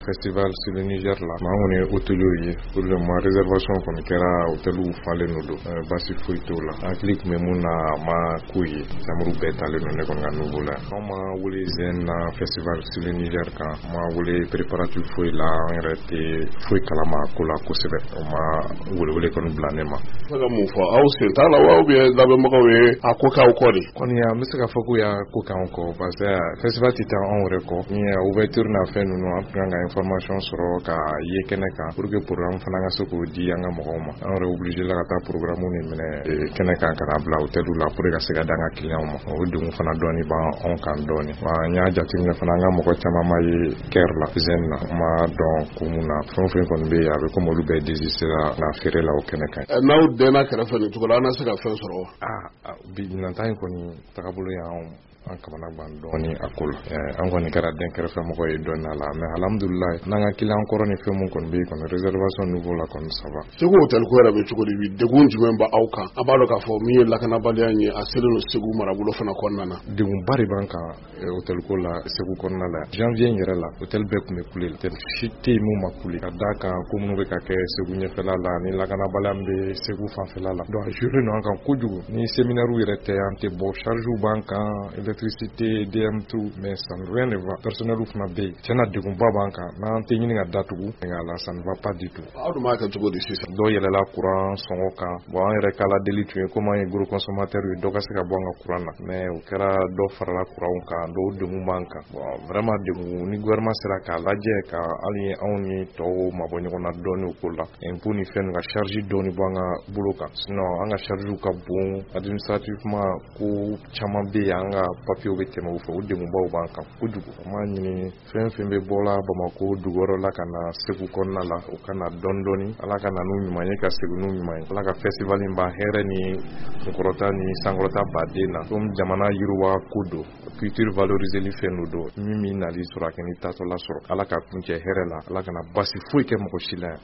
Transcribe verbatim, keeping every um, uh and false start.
Festival sur le Niger la maa kɔni ye hôtelier ye pour le moment réservation kɔni kɛra hôteliw falen don basi foyi t'o la hakili tun bɛ mun na a ma k'o ye chambre bɛɛ talen don ne kɔni ka niveau la anw ma wele zen na festival sur le Niger kan ma wele préparatif foyi la an yɛrɛ tɛ foyi kalama ko la kosɛbɛ o ma welewele kɔni bila ne ma. Fo ka mun fɔ aw sen t'a la wa ou bien lamɛnbagaw ye a ko k'aw kɔ de. Kɔni an bɛ se ka fɔ k'u y'a ko k'anw kɔ parce que festival tɛ taa anw yɛrɛ kɔ ni ouverture n'a fɛn ninnu an kan ka information sɔrɔ ka ye kɛnɛ kan pour que programme fana ka se k'o di an ka mɔgɔw ma an yɛrɛ obligé la ka taa programme ni minɛ kɛnɛ kan ka na bila hôteliw la pour que ka se ka di an ka client ma o degun fana dɔɔni b'an anw kan dɔɔni wa n y'a jateminɛ fana an ka mɔgɔ caman ma ye kɛr la zen na ma dɔn kun mun na fɛn o fɛn kɔni bɛ yen a bɛ komi olu bɛɛ désisté la na feere la o kɛnɛ kan. N'aw dɛnna kɛrɛfɛ nin cogo la an na se ka fɛn sɔrɔ wa. Aa bi nata in kɔni tagabolo y'anw an kamana gan dɔɔni a ko la an kɔni kɛra den kɛrɛfɛ mɔgɔ ye dɔɔni a la mais alhamdulilayi n'an ka client kɔrɔ ni fɛn mun kɔni bɛ yen kɔni réservation niveau la kɔni ça va. Segu hôtel ko yɛrɛ bɛ cogo di bi degun jumɛn b'a aw kan a b'a dɔn k'a fɔ min ye lakanabaliya ye a selen don Segu marabolo fana kɔnɔna na. Degunba de b'an kan hôtel ko la Segu kɔnɔna la janvier yɛrɛ la hôtel bɛɛ tun bɛ kule hôtel si tɛ yen mun ma kule ka d'a kan ko minnu bɛ ka kɛ Segu ɲɛfɛla la ni lakanabaliya min bɛ Segu fanfɛla la donc a joué non an kan kojugu ni séminaire yɛrɛ tɛ an tɛ bɔ charge b'an kan électricité D M tout mais ça ne rien ne va personnel fana bɛ yen tiɲɛna degunba b'an kan n'an tɛ ɲini ka datugu nka la ça ne va pas du tout. Aw dun b'a kɛ cogo di sisan. Dɔw yɛlɛla courant sɔngɔ kan bon an yɛrɛ k'ala deli tun ye komi an ye gros consommateur ye dɔ ka se ka bɔ an ka courant na mais o kɛra dɔ farala courant kan dɔw degun b'an kan bon vraiment degun ni gouvernement sera k'a lajɛ ka hali anw ni tɔw mabɔ ɲɔgɔn na dɔɔni o ko la impôt ni fɛn ka charge dɔɔni bɔ an ka bolo kan sinon an ka charge ka bon administrativement ko caman bɛ yen an ka papier bɛ tɛmɛ u fɛ o degunbaw b'an kan kojugu an b'a ɲini fɛn fɛn bɛ bɔla Bamako dugu wɛrɛ la ka na Segu kɔnɔna la o ka na dɔɔni dɔɔni ala ka na n'u ɲuman ye ka segin n'u ɲuman ye ala ka festival in ba hɛrɛ ni kunkɔrɔta ni sankɔrɔta baden na comme jamana yiriwa ko don culture valoriser li fɛn don min min nali sɔrɔ a kɛ ni tatɔla sɔrɔ ala ka kuncɛ hɛrɛ la ala kana basi foyi kɛ mɔgɔ si la yan.